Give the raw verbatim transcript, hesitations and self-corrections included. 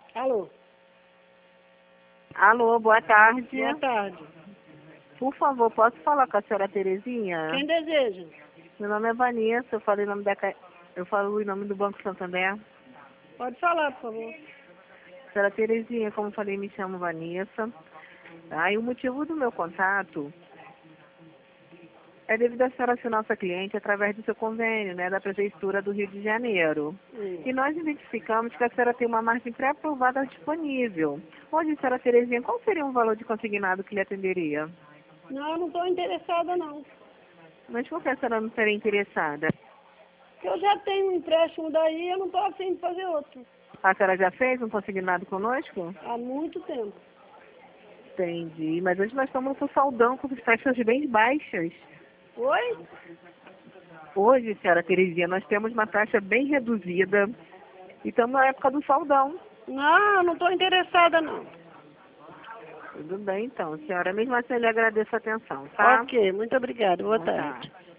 Alô? Alô, boa tarde. Boa tarde. Por favor, posso falar com a senhora Terezinha? Quem deseja? Meu nome é Vanessa, eu falei o nome da ca- eu falo o nome do Banco Santander. Pode falar, por favor. Senhora Terezinha, como eu falei, me chamo Vanessa. Aí o motivo do meu contato é devido a senhora ser nossa cliente através do seu convênio, né, da Prefeitura do Rio de Janeiro. Hum. E nós identificamos que a senhora tem uma margem pré-aprovada disponível. Hoje, senhora Terezinha, qual seria o valor de consignado que lhe atenderia? Não, eu não estou interessada, não. Mas por que a senhora não estaria interessada? Porque eu já tenho um empréstimo daí, eu não estou afim de fazer outro. A senhora já fez um consignado conosco? Há muito tempo. Entendi. Mas hoje nós estamos com saldão, com taxas bem baixas. Oi? Hoje, senhora Terezinha, nós temos uma taxa bem reduzida e estamos na época do saldão. Não, eu não estou interessada, não. Tudo bem, então. Senhora, mesmo assim, eu lhe agradeço a atenção, tá? Ok, muito obrigada. Boa Boa tarde. tarde.